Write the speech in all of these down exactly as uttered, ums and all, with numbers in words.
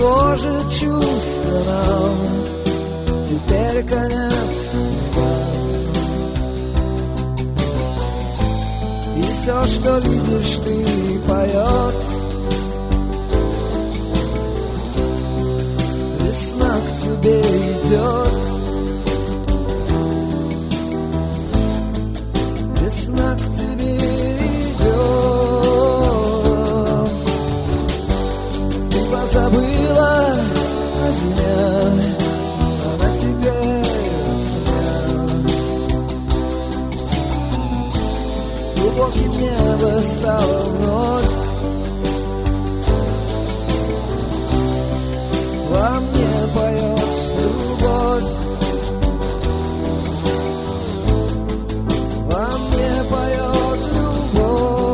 Похоже, чувство нам теперь конец снегам. И все, что видишь ты, поет. Весна к тебе идет. Весна к тебе идет. Ты позабыла о зиме, она теперь от меня. Глубоким небо стало вновь. Во мне поет любовь. Во мне поет любовь.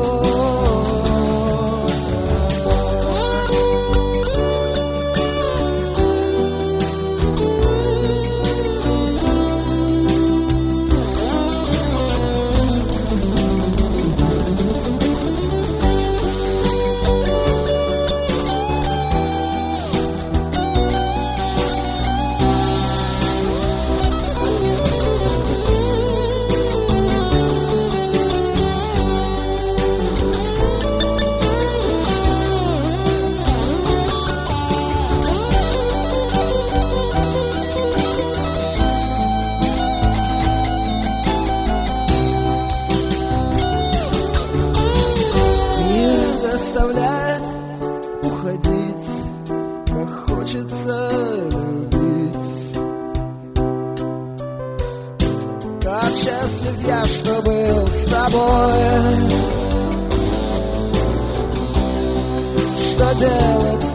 Заставляет уходить, как хочется любить. Как счастлив я, что был с тобой. Что делать